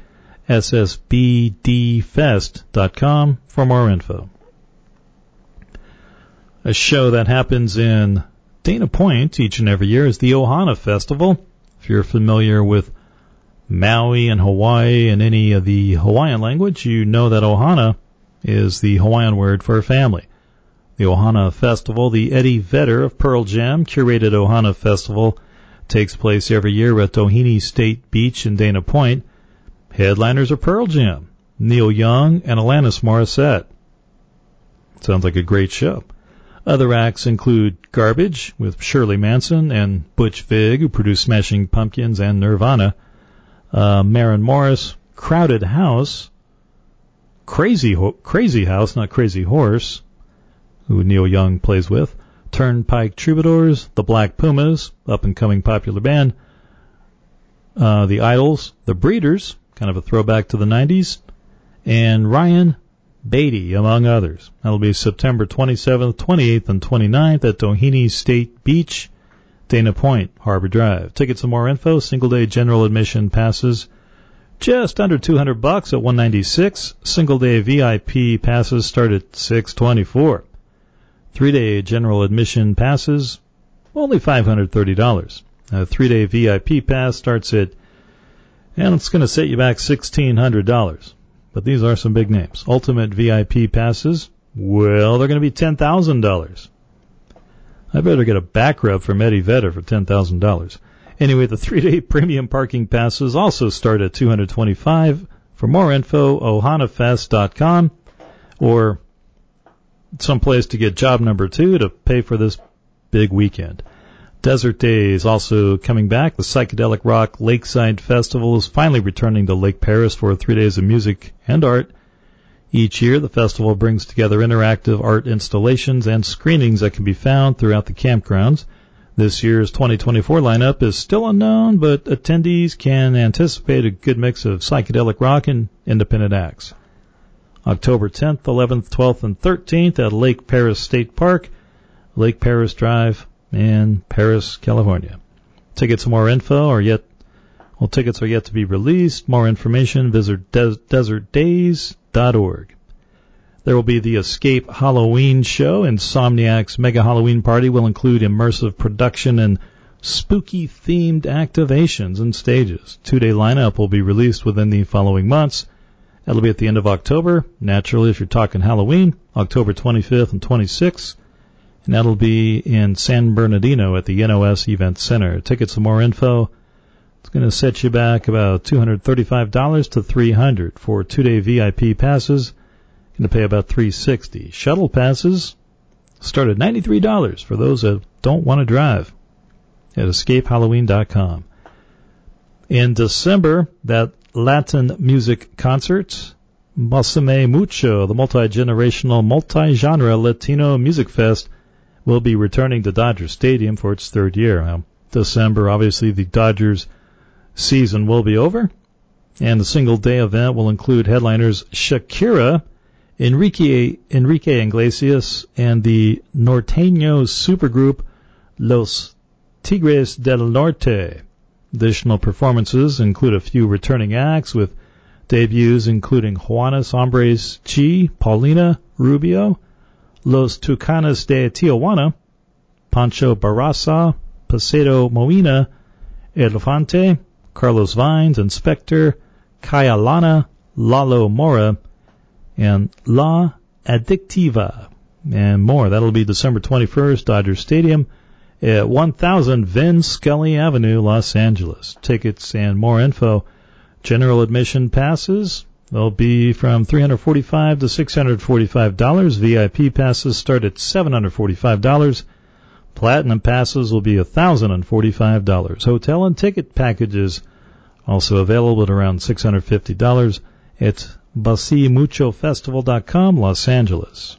ssbdfest.com for more info. A show that happens in Dana Point each and every year is the Ohana Festival. If you're familiar with Maui and Hawaii and any of the Hawaiian language, you know that Ohana is the Hawaiian word for family. The Ohana Festival, the Eddie Vedder of Pearl Jam curated Ohana Festival, takes place every year at Doheny State Beach in Dana Point. Headliners are Pearl Jam, Neil Young, and Alanis Morissette. Sounds like a great show. Other acts include Garbage with Shirley Manson and Butch Vig, who produced Smashing Pumpkins and Nirvana. Maren Morris, Crowded House, Crazy House, not Crazy Horse, who Neil Young plays with. Turnpike Troubadours, the Black Pumas, up-and-coming popular band. The Idols, the Breeders, kind of a throwback to the 90s. And Ryan Beatty, among others. That'll be September 27th, 28th, and 29th at Doheny State Beach, Dana Point, Harbor Drive. Tickets and more info, single-day general admission passes, just under $200 at $196. Single-day VIP passes start at $624. 3-day general admission passes, only $530. A 3-day VIP pass starts at, and it's going to set you back $1,600. But these are some big names. Ultimate VIP passes, well, they're going to be $10,000. I better get a back rub from Eddie Vedder for $10,000. Anyway, the 3-day premium parking passes also start at $225. For more info, ohanafest.com or someplace to get job number 2 to pay for this big weekend. Desert Days also coming back. The Psychedelic Rock Lakeside Festival is finally returning to Lake Paris for 3 days of music and art. Each year, the festival brings together interactive art installations and screenings that can be found throughout the campgrounds. This year's 2024 lineup is still unknown, but attendees can anticipate a good mix of psychedelic rock and independent acts. October 10th, 11th, 12th, and 13th at Lake Paris State Park, Lake Paris Drive, in Paris, California. Tickets and more info tickets are yet to be released. More information, visit desertdays.org. There will be the Escape Halloween show. Insomniac's Mega Halloween Party will include immersive production and spooky-themed activations and stages. 2-day lineup will be released within the following months. That'll be at the end of October. Naturally, if you're talking Halloween, October 25th and 26th. And that'll be in San Bernardino at the NOS Event Center. Tickets and more info. It's going to set you back about $235 to $300 for 2-day VIP passes. Going to pay about $360. Shuttle passes start at $93 for those that don't want to drive at escapehalloween.com. In December, that Latin music concert, Masame Mucho, the multi-generational, multi-genre Latino music fest, will be returning to Dodger Stadium for its 3rd year. Now, December, obviously, the Dodgers season will be over, and the single-day event will include headliners Shakira, Enrique Iglesias, and the norteño supergroup Los Tigres del Norte. Additional performances include a few returning acts with debuts including Juanes Hombres Chi, Paulina Rubio, Los Tucanes de Tijuana, Pancho Barraza, Paseo Moina, Elefante, Carlos Vines, Inspector, Kaya Lana, Lalo Mora, and La Adictiva, and more. That'll be December 21st, Dodger Stadium at 1000 Vin Scully Avenue, Los Angeles. Tickets and more info. General admission passes, they'll be from $345 to $645. VIP passes start at $745. Platinum passes will be $1,045. Hotel and ticket packages also available at around $650. It's basimuchofestival.com, Los Angeles.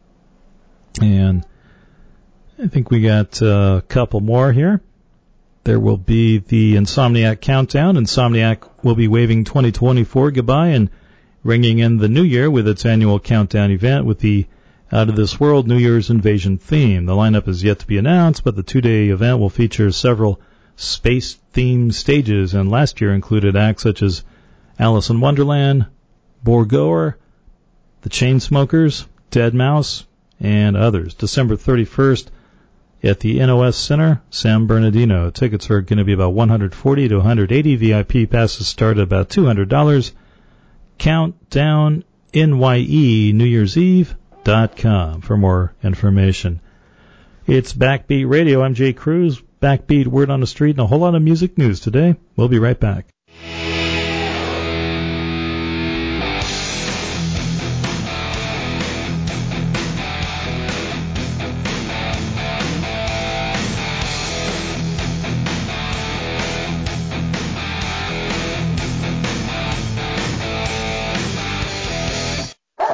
And I think we got a couple more here. There will be the Insomniac Countdown. Insomniac will be waving 2024 goodbye and ringing in the new year with its annual countdown event with the Out of This World New Year's Invasion theme. The lineup is yet to be announced, but the 2-day event will feature several space-themed stages, and last year included acts such as Alice in Wonderland, Borgoer, the Chainsmokers, Deadmau5, and others. December 31st at the NOS Center, San Bernardino. Tickets are going to be about $140 to $180. VIP passes start at about $200. Countdown NYE New Year's Eve.com for more information. It's Backbeat Radio. I'm Jay Cruz. Backbeat, Word on the Street, and a whole lot of music news today. We'll be right back.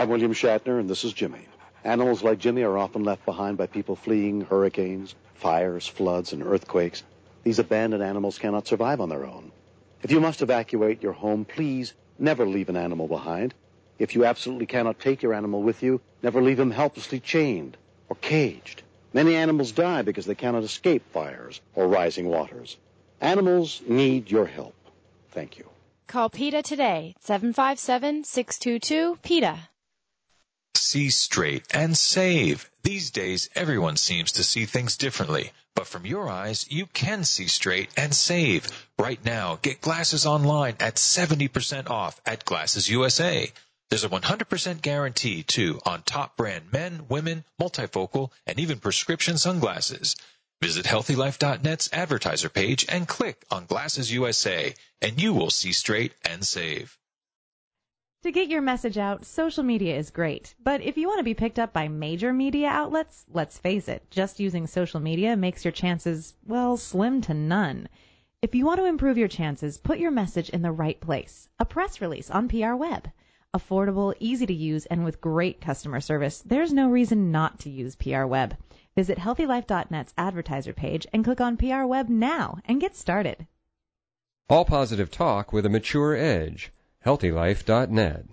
I'm William Shatner, and this is Jimmy. Animals like Jimmy are often left behind by people fleeing hurricanes, fires, floods, and earthquakes. These abandoned animals cannot survive on their own. If you must evacuate your home, please never leave an animal behind. If you absolutely cannot take your animal with you, never leave him helplessly chained or caged. Many animals die because they cannot escape fires or rising waters. Animals need your help. Thank you. Call PETA today, 757-622-PETA. See straight and save. These days, everyone seems to see things differently. But from your eyes, you can see straight and save. Right now, get glasses online at 70% off at Glasses USA. There's a 100% guarantee, too, on top brand men, women, multifocal, and even prescription sunglasses. Visit HealthyLife.net's advertiser page and click on Glasses USA, and you will see straight and save. To get your message out, social media is great. But if you want to be picked up by major media outlets, let's face it, just using social media makes your chances, well, slim to none. If you want to improve your chances, put your message in the right place. A press release on PR Web. Affordable, easy to use, and with great customer service, there's no reason not to use PR Web. Visit HealthyLife.net's advertiser page and click on PR Web now and get started. All positive talk with a mature edge. HealthyLife.net.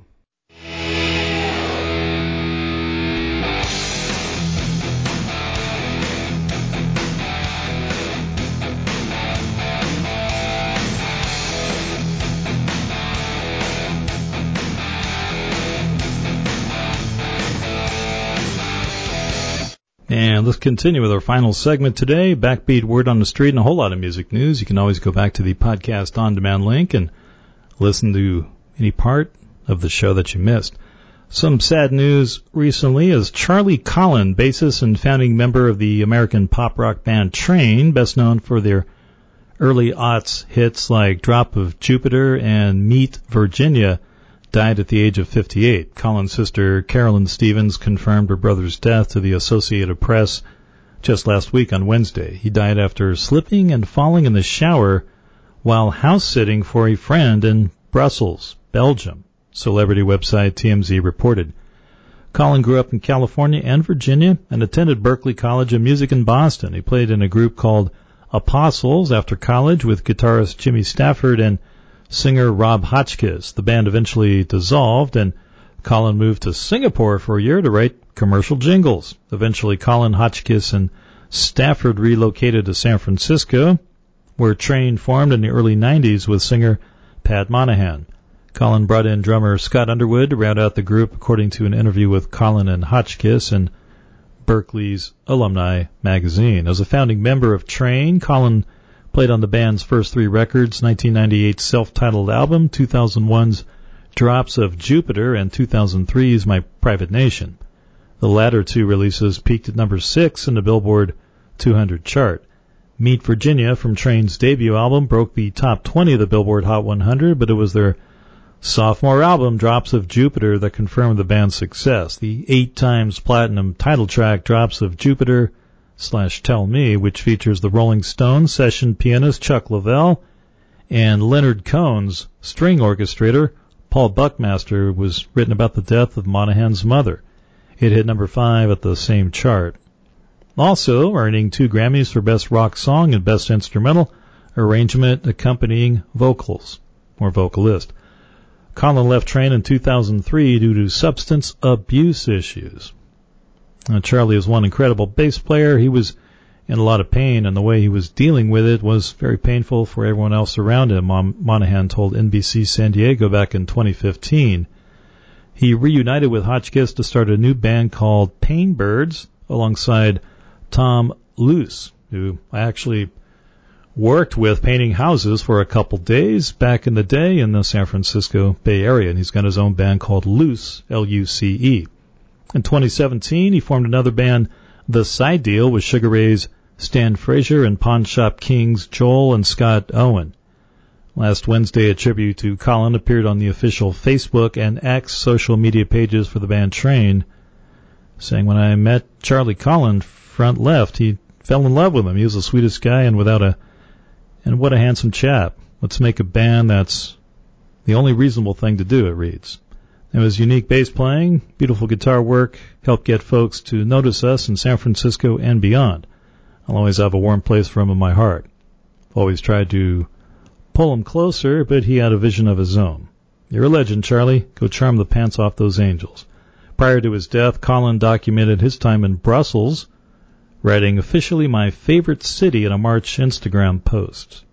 And let's continue with our final segment today, Backbeat, Word on the Street, and a whole lot of music news. You can always go back to the podcast on-demand link and listen to any part of the show that you missed. Some sad news recently is Charlie Collin, bassist and founding member of the American pop rock band Train, best known for their early aughts hits like Drop of Jupiter and Meet Virginia, died at the age of 58. Collin's sister Carolyn Stevens confirmed her brother's death to the Associated Press just last week on Wednesday. He died after slipping and falling in the shower while house-sitting for a friend in Brussels, Belgium, celebrity website TMZ reported. Collin grew up in California and Virginia and attended Berklee College of Music in Boston. He played in a group called Apostles after college with guitarist Jimmy Stafford and singer Rob Hotchkiss. The band eventually dissolved, and Collin moved to Singapore for a year to write commercial jingles. Eventually, Collin, Hotchkiss, and Stafford relocated to San Francisco, where Train formed in the early 90s with singer Pat Monahan. Collin brought in drummer Scott Underwood to round out the group, according to an interview with Collin and Hotchkiss in Berklee's Alumni magazine. As a founding member of Train, Collin played on the band's first three records, 1998's self-titled album, 2001's Drops of Jupiter, and 2003's My Private Nation. The latter two releases peaked at number 6 in the Billboard 200 chart. Meet Virginia from Train's debut album broke the top 20 of the Billboard Hot 100, but it was their sophomore album, Drops of Jupiter, that confirmed the band's success. The 8 times platinum title track, Drops of Jupiter / Tell Me, which features the Rolling Stones session pianist Chuck Leavell and Leonard Cohen's string orchestrator Paul Buckmaster, was written about the death of Monahan's mother. It hit number 5 at the same chart. Also earning 2 Grammys for Best Rock Song and Best Instrumental Arrangement accompanying vocals, or vocalist. Collin left Train in 2003 due to substance abuse issues. Charlie is one incredible bass player. He was in a lot of pain, and the way he was dealing with it was very painful for everyone else around him, Monahan told NBC San Diego back in 2015. He reunited with Hotchkiss to start a new band called Painbirds alongside Tom Luce, who I actually worked with painting houses for a couple days back in the day in the San Francisco Bay Area, and he's got his own band called Luce, L-U-C-E. In 2017, he formed another band, The Side Deal, with Sugar Ray's Stan Frazier and Pawn Shop Kings Joel and Scott Owen. Last Wednesday, a tribute to Collin appeared on the official Facebook and X social media pages for the band Train, saying, "When I met Charlie Collin front left, he fell in love with him. He was the sweetest guy and what a handsome chap. Let's make a band that's the only reasonable thing to do," it reads. It was unique bass playing, beautiful guitar work, helped get folks to notice us in San Francisco and beyond. I'll always have a warm place for him in my heart. Always tried to pull him closer, but he had a vision of his own. You're a legend, Charlie. Go charm the pants off those angels. Prior to his death, Colin documented his time in Brussels, writing officially my favorite city in a March Instagram post.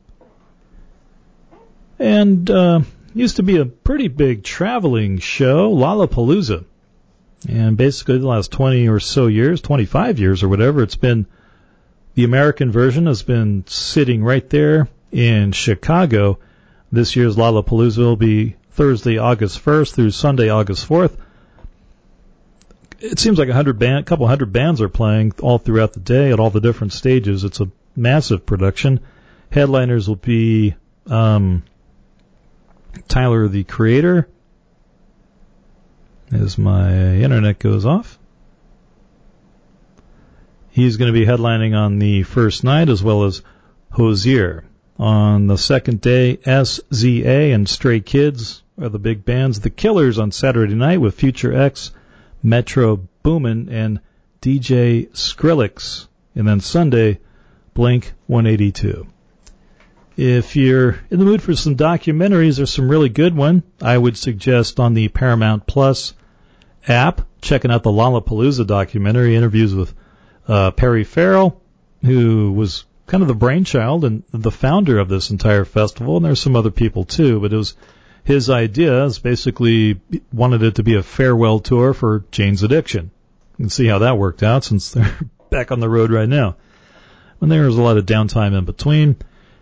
And used to be a pretty big traveling show, Lollapalooza. And basically the last 20 or so years, 25 years or whatever, it's been the American version has been sitting right there in Chicago. This year's Lollapalooza will be Thursday, August 1st through Sunday, August 4th. It seems like a couple hundred bands are playing all throughout the day at all the different stages. It's a massive production. Headliners will be Tyler, the Creator, as my internet goes off. He's going to be headlining on the first night, as well as Hozier. On the second day, SZA and Stray Kids are the big bands. The Killers on Saturday night with Future X, Metro Boomin, and DJ Skrillex. And then Sunday, Blink 182. If you're in the mood for some documentaries, there's some really good one. I would suggest on the Paramount Plus app, checking out the Lollapalooza documentary, interviews with Perry Farrell, who was kind of the brainchild and the founder of this entire festival, and there's some other people too, but it was his idea. Is basically wanted it to be a farewell tour for Jane's Addiction. You can see how that worked out since they're back on the road right now. And there was a lot of downtime in between,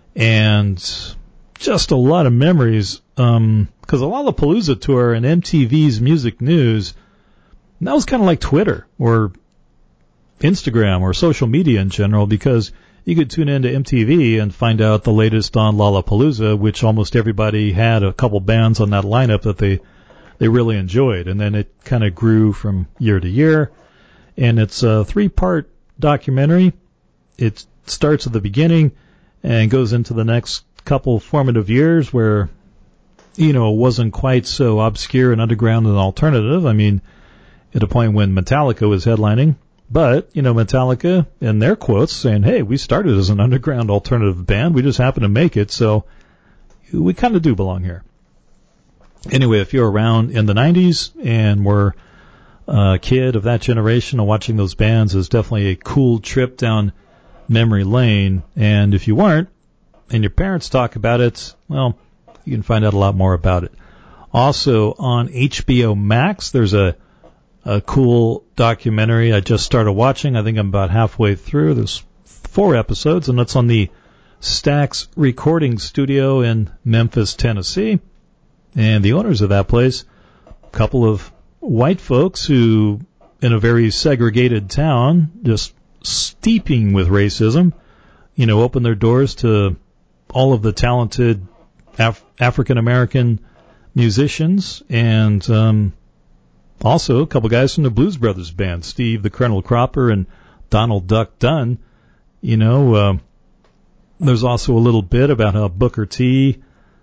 and just a lot of memories, because the Lollapalooza tour and MTV's Music News, that was kind of like Twitter or Instagram or social media in general, because you could tune into MTV and find out the latest on Lollapalooza, which almost everybody had a couple bands on that lineup that they really enjoyed. And then it kind of grew from year to year. And it's a 3-part documentary. It starts at the beginning and goes into the next couple formative years where, it wasn't quite so obscure and underground and alternative. I mean, at a point when Metallica was headlining. But, Metallica, in their quotes, saying, hey, we started as an underground alternative band. We just happened to make it, so we kind of do belong here. Anyway, if you're around in the 90s and were a kid of that generation, and watching those bands is definitely a cool trip down memory lane. And if you weren't, and your parents talk about it, well, you can find out a lot more about it. Also, on HBO Max, there's a cool documentary I just started watching. I think I'm about halfway through. There's 4 episodes, and it's on the Stax recording studio in Memphis, Tennessee. And the owners of that place, a couple of white folks who, in a very segregated town, just steeping with racism, open their doors to all of the talented African-American musicians, and also, a couple guys from the Blues Brothers band, Steve the Colonel Cropper and Donald Duck Dunn. There's also a little bit about how Booker T.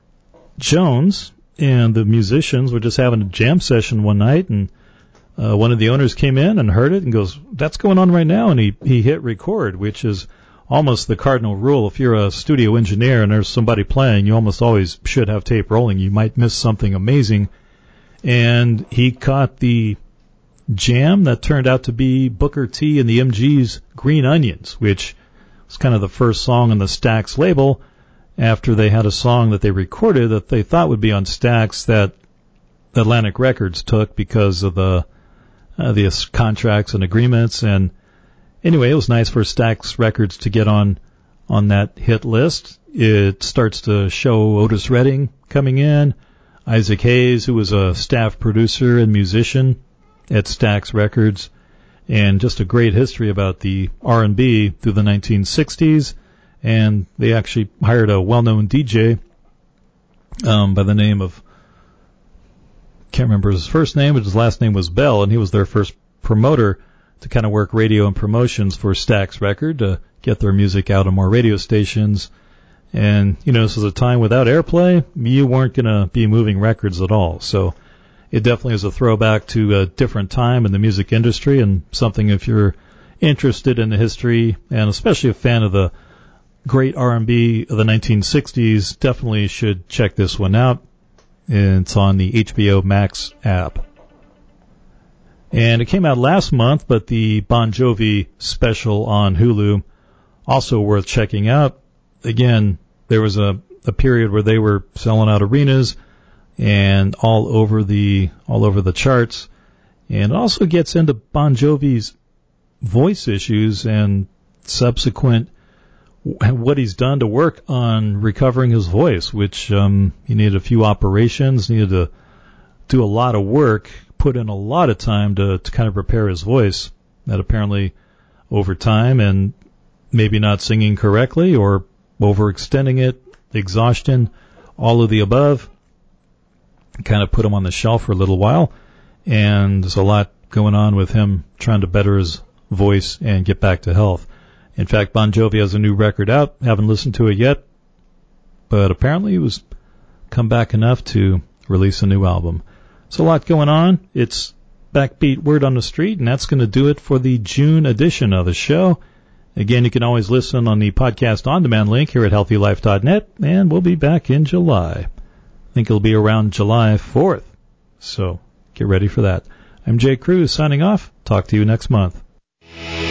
Jones and the musicians were just having a jam session one night, and one of the owners came in and heard it and goes, that's going on right now, and he hit record, which is almost the cardinal rule. If you're a studio engineer and there's somebody playing, you almost always should have tape rolling. You might miss something amazing. And he caught the jam that turned out to be Booker T and the MG's Green Onions, which was kind of the first song on the Stax label after they had a song that they recorded that they thought would be on Stax that Atlantic Records took because of the contracts and agreements. And anyway, it was nice for Stax Records to get on that hit list. It starts to show Otis Redding coming in, Isaac Hayes, who was a staff producer and musician at Stax Records, and just a great history about the R&B through the 1960s. And they actually hired a well-known DJ by the name of, can't remember his first name, but his last name was Bell, and he was their first promoter to kind of work radio and promotions for Stax Record to get their music out on more radio stations. And, this was a time without airplay. You weren't going to be moving records at all. So it definitely is a throwback to a different time in the music industry, and something if you're interested in the history and especially a fan of the great R&B of the 1960s, definitely should check this one out. It's on the HBO Max app. And it came out last month, but the Bon Jovi special on Hulu, also worth checking out. Again, there was a period where they were selling out arenas and all over the charts. And it also gets into Bon Jovi's voice issues and subsequent what he's done to work on recovering his voice, which he needed a few operations, needed to do a lot of work, put in a lot of time to kind of repair his voice. That apparently over time and maybe not singing correctly or overextending it, exhaustion, all of the above, kind of put him on the shelf for a little while. And there's a lot going on with him trying to better his voice and get back to health. In fact, Bon Jovi has a new record out. Haven't listened to it yet, but apparently he was come back enough to release a new album. So a lot going on. It's Backbeat Word on the Street, and that's going to do it for the June edition of the show. Again, you can always listen on the podcast on-demand link here at healthylife.net, and we'll be back in July. I think it'll be around July 4th, so get ready for that. I'm Jay Cruz signing off. Talk to you next month.